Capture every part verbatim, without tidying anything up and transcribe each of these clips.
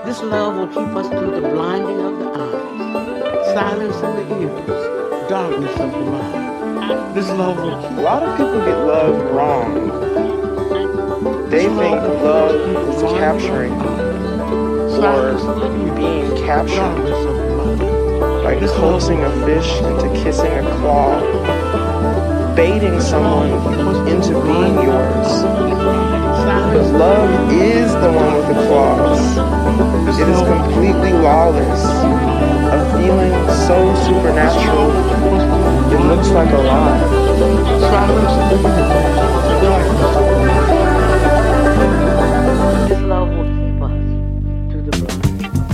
This love will keep us through the blinding of the eyes, silence in the ears, darkness of the mind. This love will keep. A lot of people get love wrong. They think love is capturing or being captured, like coaxing a fish into kissing a claw, baiting someone into being yours. But love is the one with the claws. It is completely lawless, a feeling so supernatural, it looks like a lie. This love will keep us through the blind.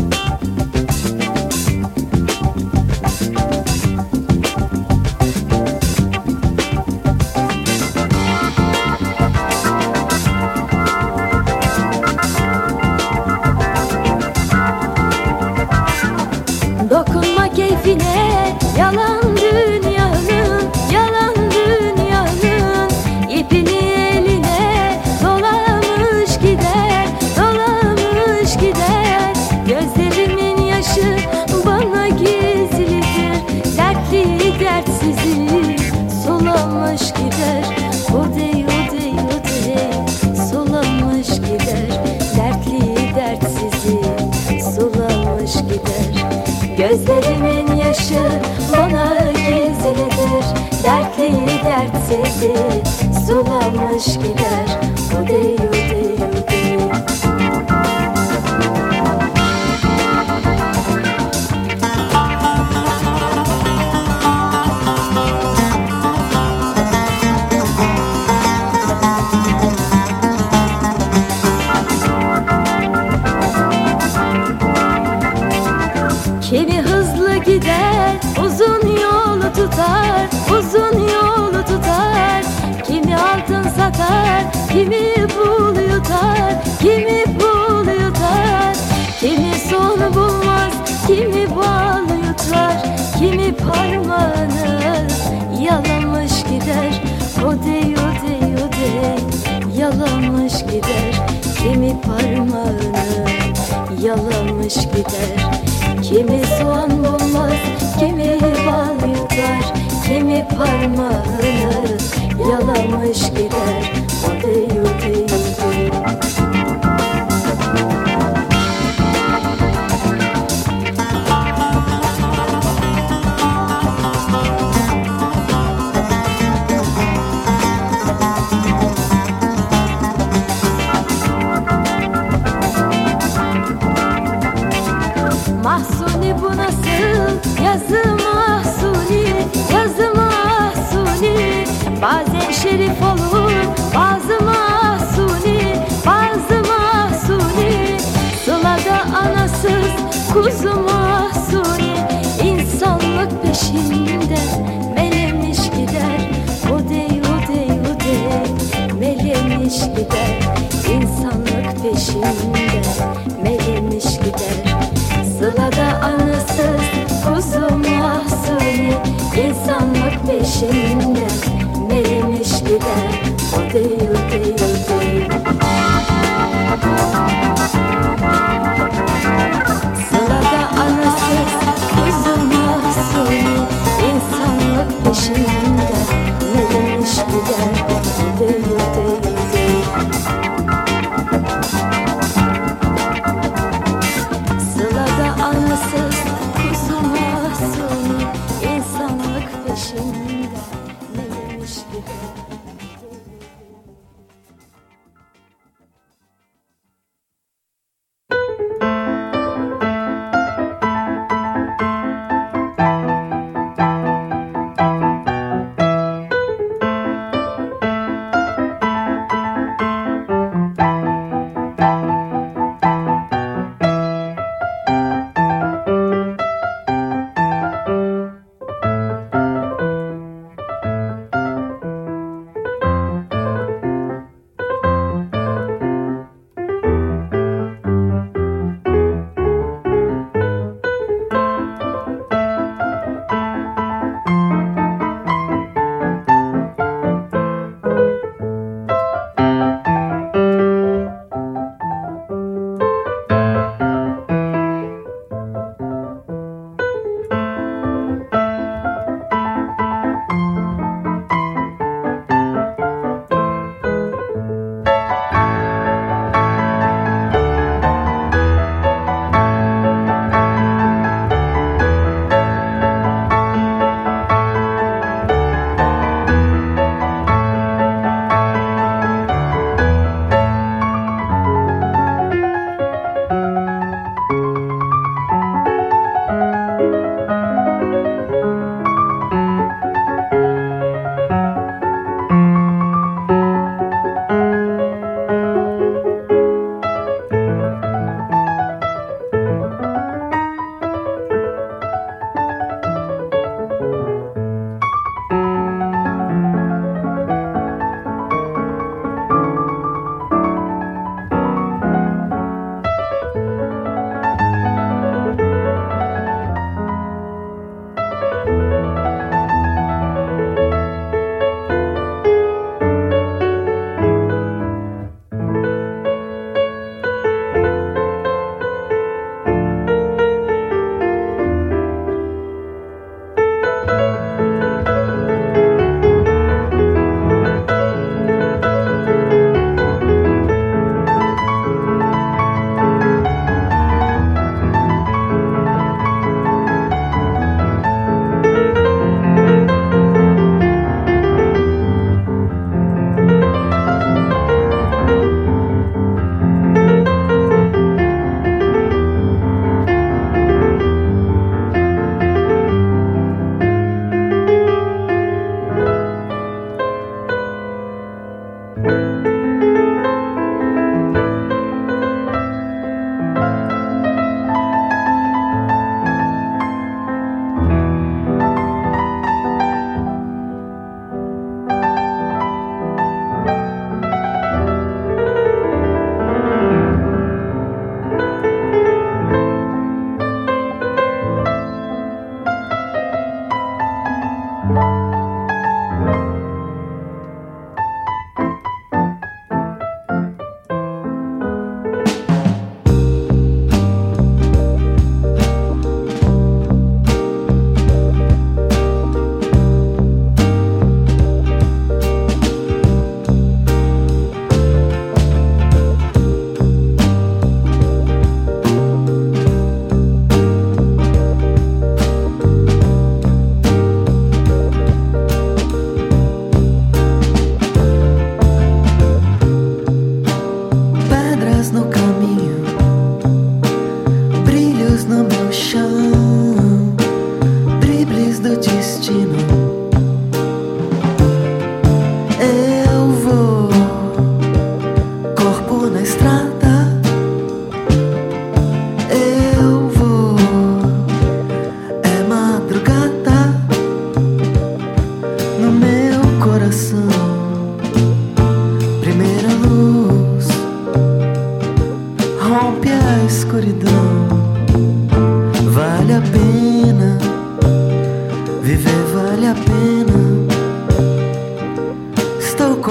Dokunma keyfine, yalan dünyanın, yalan dünyanın ipini eline dolamış gider, dolamış gider. Gözlerimin yaşı bana gizlidir, dertli dertsizi sulamış gider. Odey odey odey sulamış gider, dertli dertsizi sulamış gider. Gözlerimin yaşı bana gizlidir, dertli dertsizi sulamış gider. Odey odey odey. Kimi hızlı gider, uzun yolu tutar, uzun yolu tutar. Kimi altın satar, kimi bul yutar, kimi bul yutar. Kimi son bulmaz, kimi bal yutar, kimi parmağını yalamış gider. Odey odey odey yalamış gider. Kimi parmağını yalamış gider. Kimi soğan bulmaz, kimi bal yutar, kimi parmağını yalamış gider. Odey odey odey. Mahsuni bu nasıl yazı mahsuni, yazı mahsuni. Bazen şerif olur, bazı mahsuni, bazı mahsuni. Sılada anasız kuzu mahsuni, insanlık peşinde melemiş gider. Odey odey odey melemiş gider. İnsanlık peşinde melemiş gider. Sılada anasız kuzu mahsuni, insanlık peşinde melemiş gider. Odey odey odey. Sılada anasız kuzu mahsuni,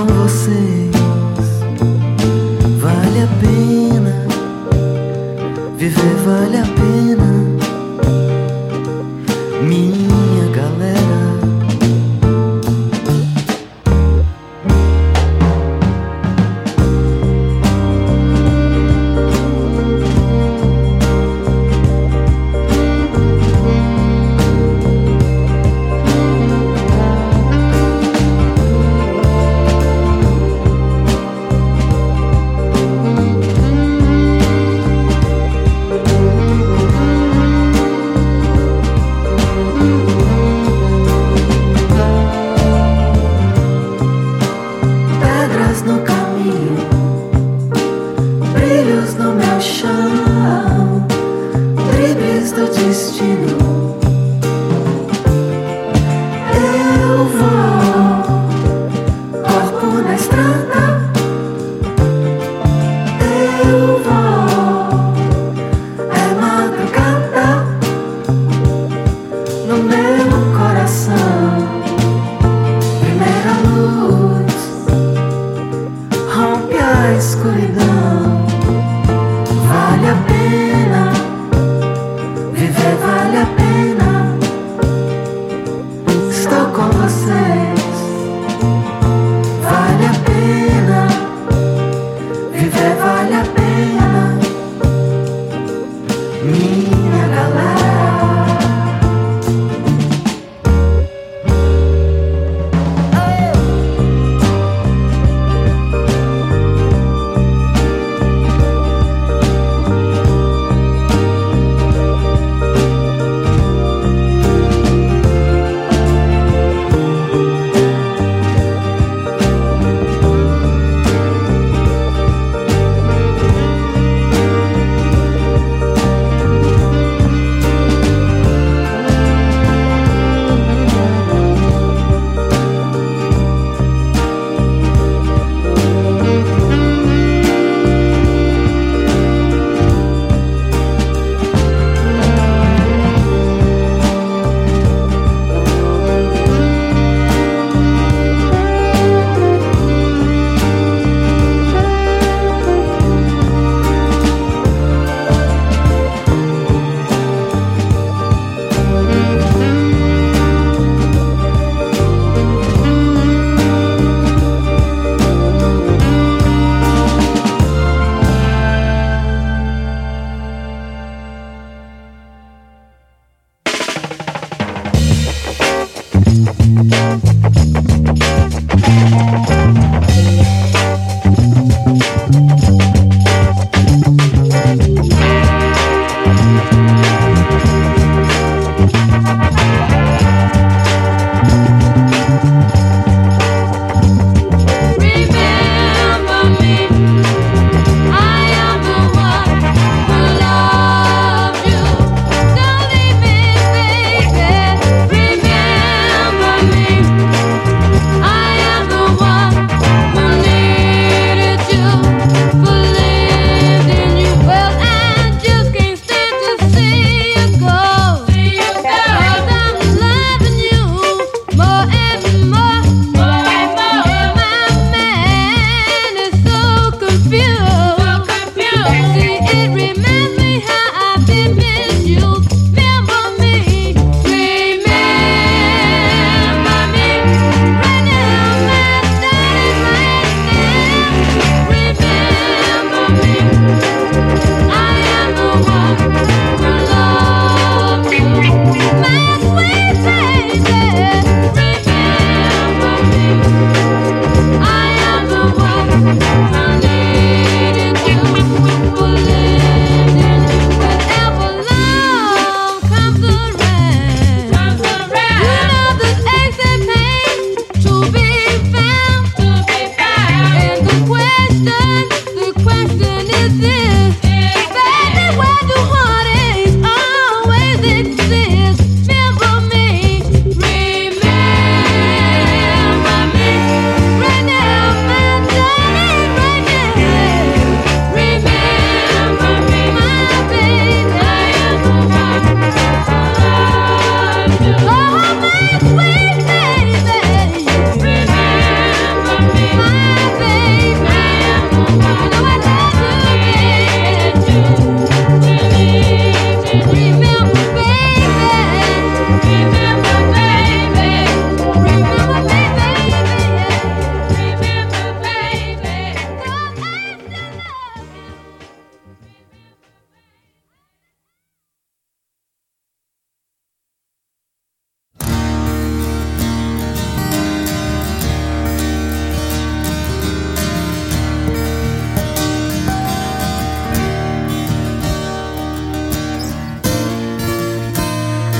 vocês vale a pena, viver vale a pena, minha galera.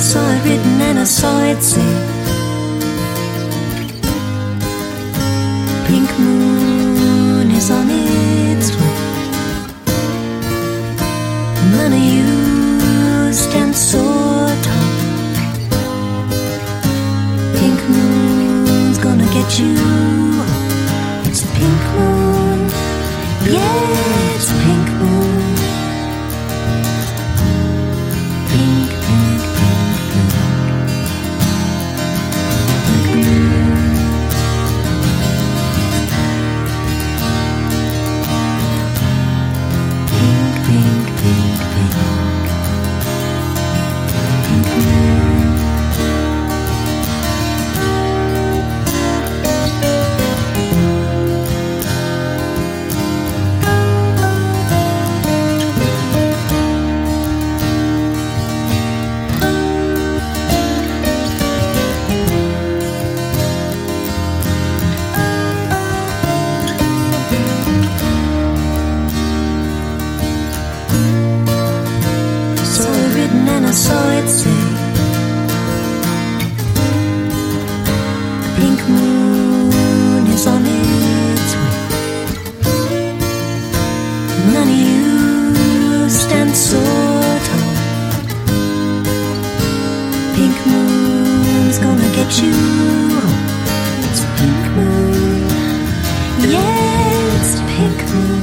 Saw it written and I saw it say, pink moon is on its way. None of you stand so tall. Pink moon's gonna get you. It's a pink moon, yeah, it's a pink moon. Pink, pink, pink, pink. Pink moon. Pink, pink, pink, pink. Pink moon. I saw it say, the pink moon is on its way. None of you stand so tall. Pink moon's gonna get you. It's a pink moon, yeah, it's a pink moon.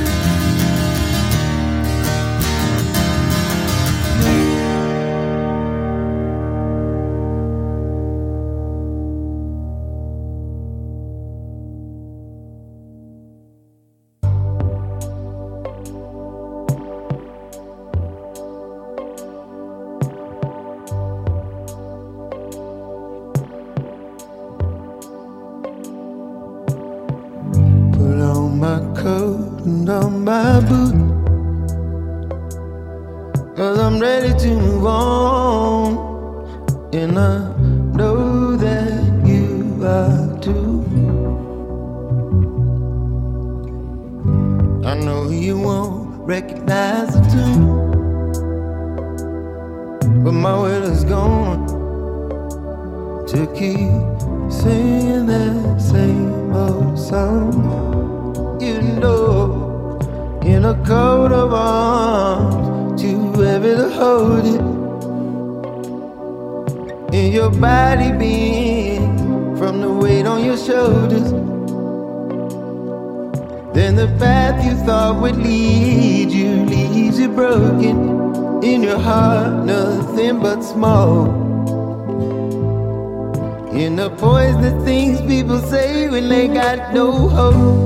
On my boot, 'cause I'm ready to move on, and I know that you are too. I know you won't recognize the tune, but my will is gone to keep singing that same old song. You know, in a coat of arms, too heavy to hold it. In your body being from the weight on your shoulders. Then the path you thought would lead you leaves you broken. In your heart, nothing but smoke. In the poisonous things people say when they got no hope.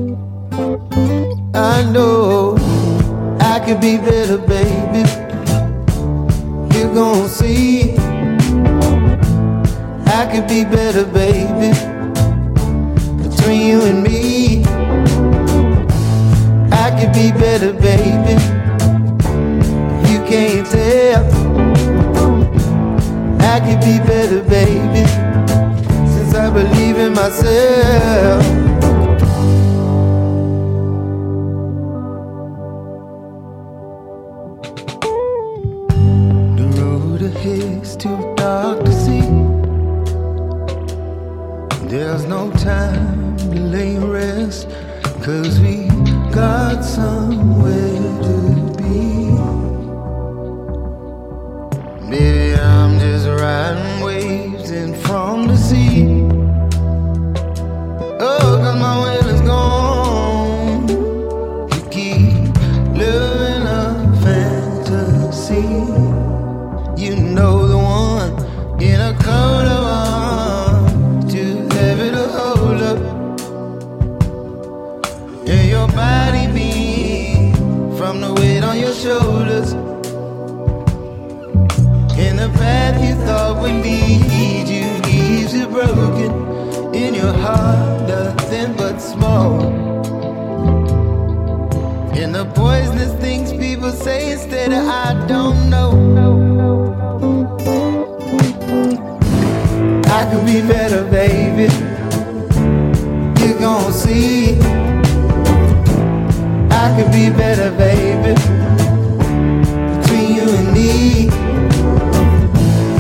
I know I could be better, baby. You're gonna see I could be better, baby. Between you and me, I could be better, baby. You can't tell. I could be better, baby. Since I believe in myself. It's too dark to see. There's no time to lay and rest, 'cause we got somewhere to be. Maybe I'm just riding waves in from the sea. Oh, 'cause my will is gone to keep living a fantasy. You know the one in a coat of arms, too heavy to hold up. And your body beat from the weight on your shoulders. And the path you thought would lead you leaves you broken. In your heart, nothing but smoke. And the poisonous things people say instead of I don't know. I could be better, baby. You're gonna see I could be better, baby. Between you and me,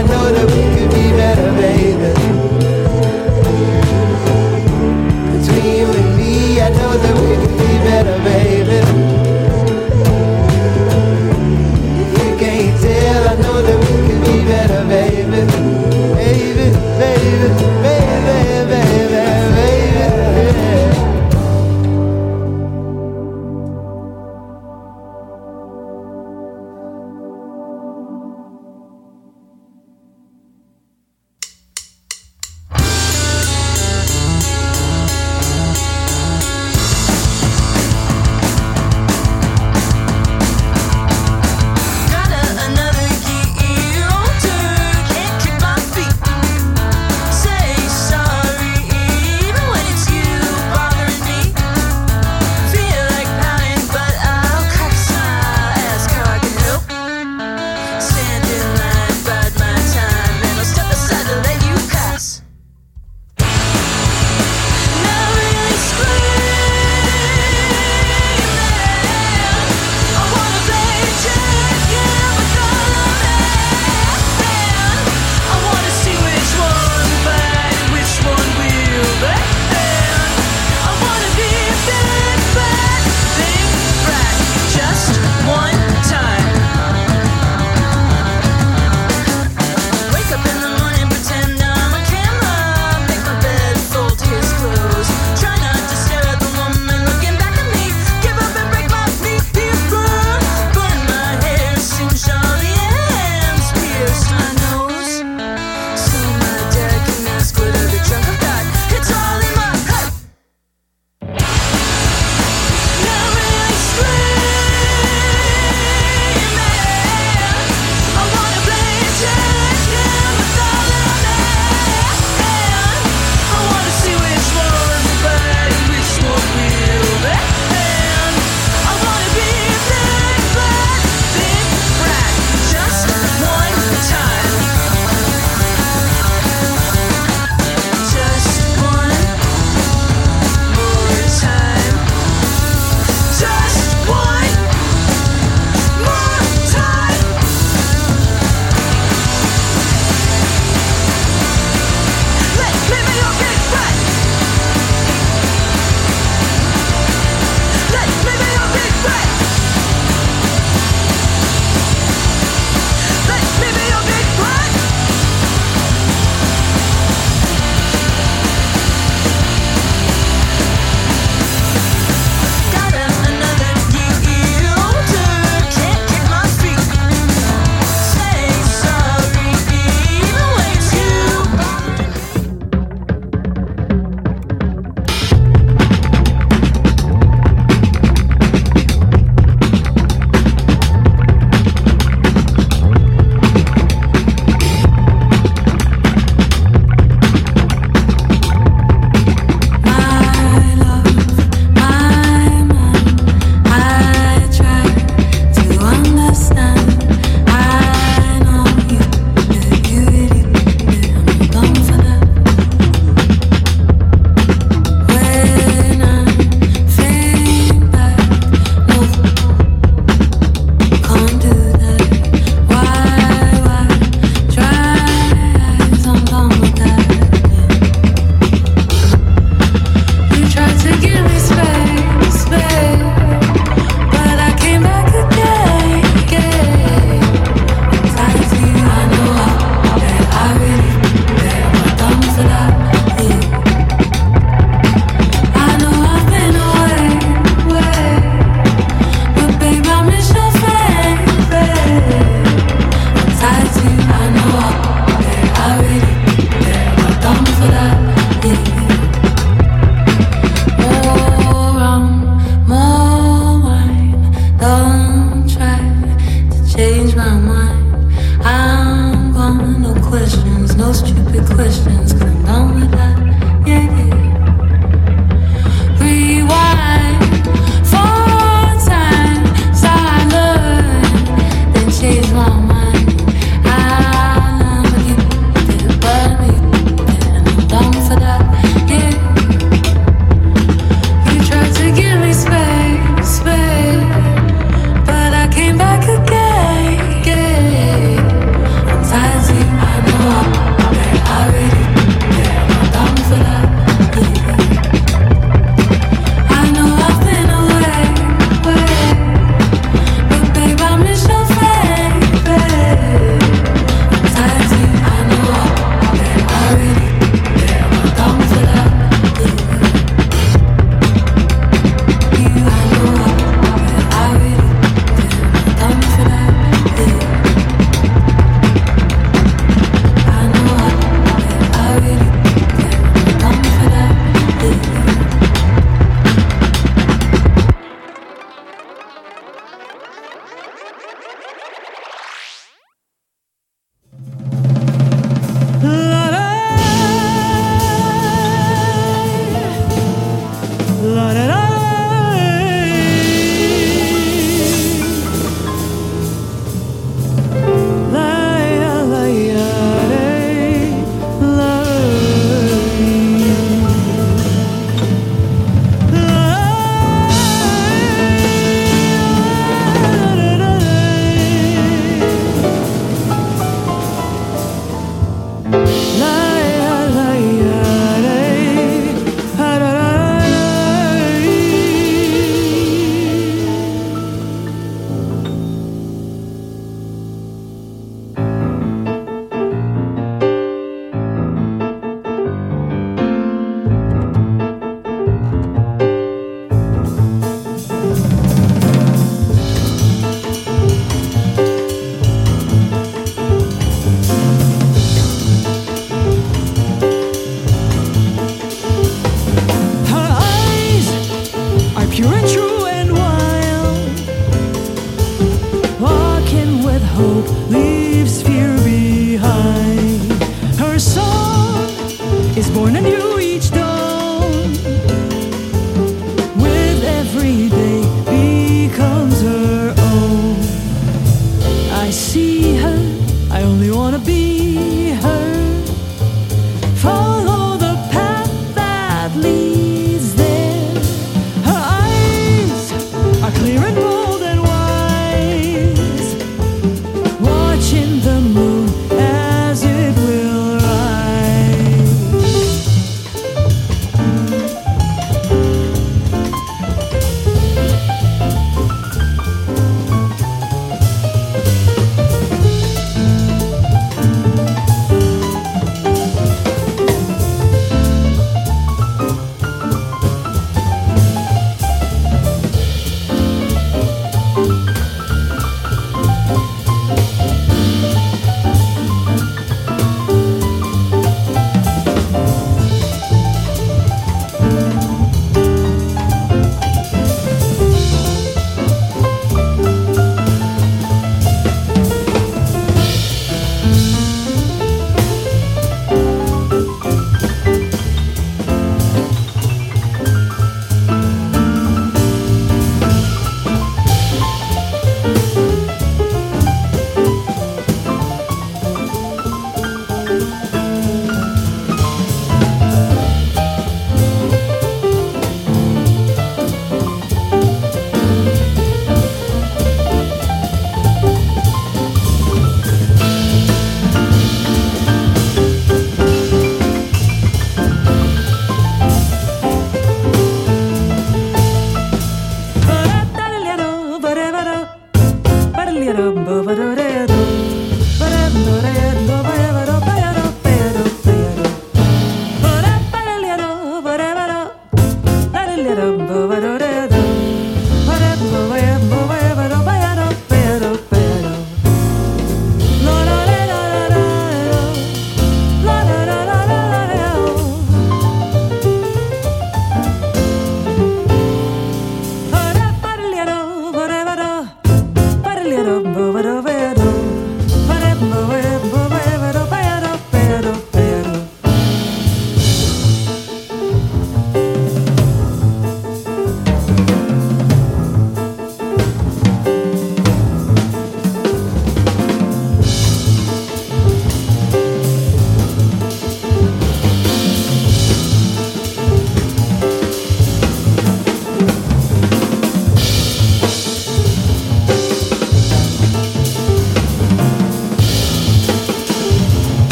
I know that we could be better, baby. Between you and me, I know that we could be better, baby. If you can't tell, I know that we could be better, baby. Baby, baby, baby, baby, baby, yeah.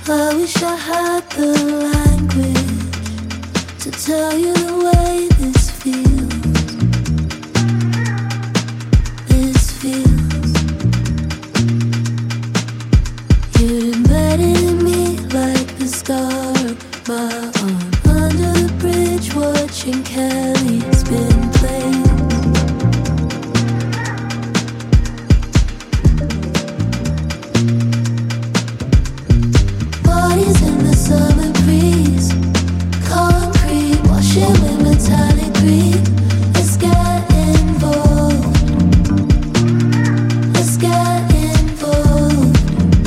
I wish I had the language to tell you the way this feels. This feels. You're embedded in me like the scar of my arm. Under the bridge watching Kelly spin plays. Bodies in the summer breeze. Concrete washing with metallic green. Let's get involved. Let's get involved.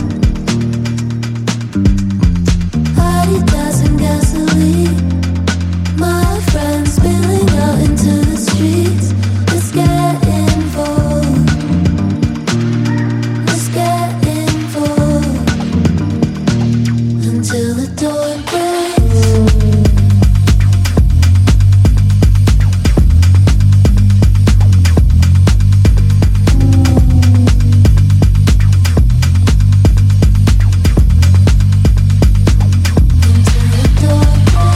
Adidas and gasoline. My friends spilling out into the streets. Let's get involved. Let's get involved. Until the dawn breaks. Until the dawn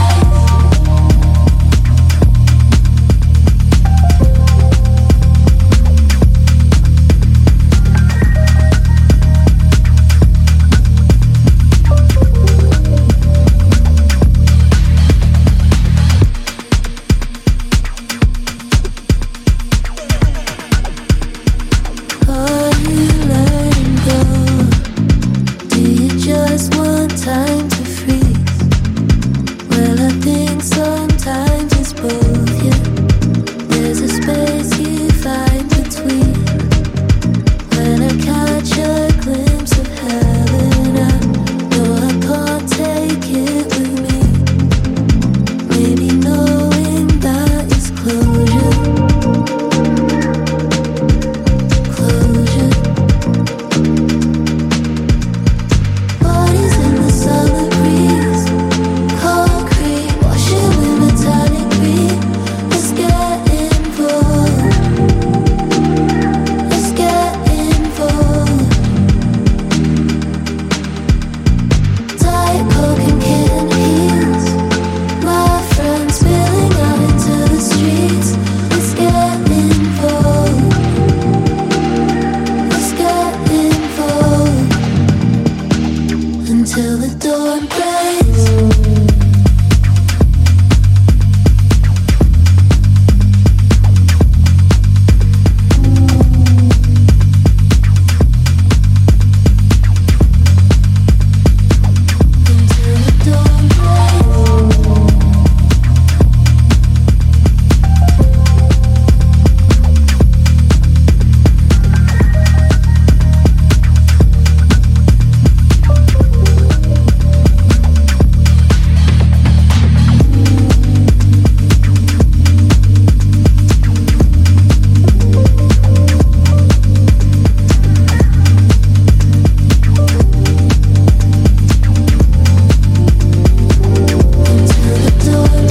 Are you letting go? Do you just want time to freeze? Well, I think sometimes it's both, yeah. There's a space you find between. When I catch a glimpse of heaven, I know I can't take it with me. Maybe knowing that is closure. Closure. Bodies in the summer breeze. Concrete washing with metallic green. Let's get involved. Let's get involved. Diet Coke and kitten heels. My friends spilling out into the streets. Let's get involved. Let's get involved. Until the dawn breaks. Until the dawn breaks. Until the dawn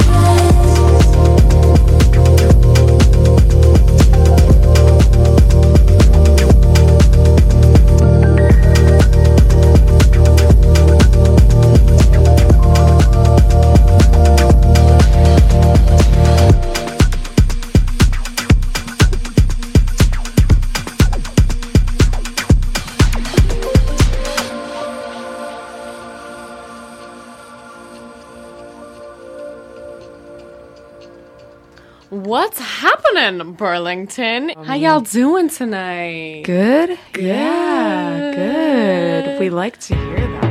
What's happening, Burlington? How y'all doing tonight? Good? Good. Yeah, good. We like to hear that.